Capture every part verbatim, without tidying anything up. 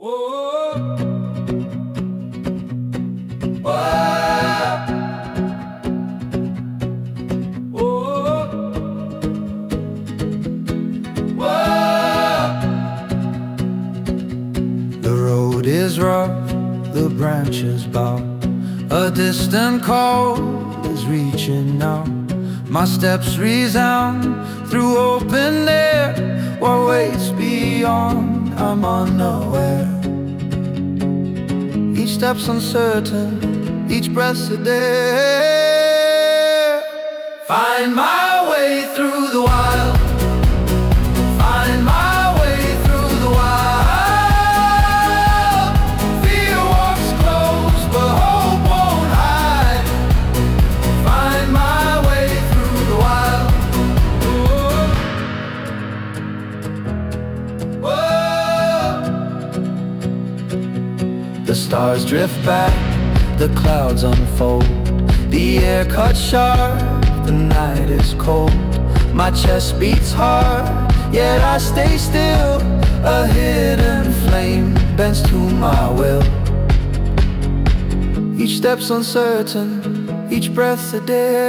Whoa, whoa, whoa, whoa. The road is rough, the branches bow. A distant call is reaching out. My steps resound through open air. What waits beyond, I'm unaware. Each step's uncertain, each breath's a dare. Find my way through the wild. Find my way through the wild. Fear walks close, but hope won't hide. Find my way through the wild. The stars drift back, the clouds unfold. The air cuts sharp, the night is cold. My chest beats hard, yet I stay still. A hidden flame bends to my will. Each step's uncertain, each breath's a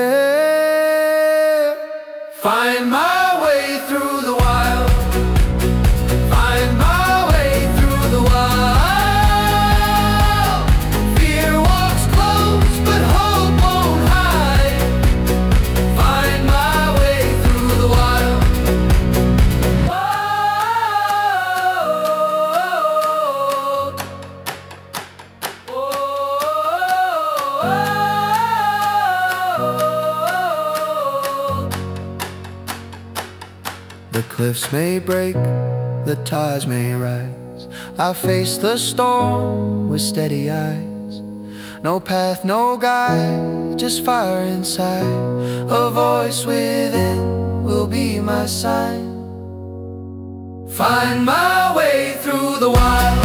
dare. Find my way through the wild. Find my way through the wild. The cliffs may break, the tides may rise. I face the storm with steady eyes. No path, no guide, just fire inside. A voice within will be my sign. Find my way through the wild.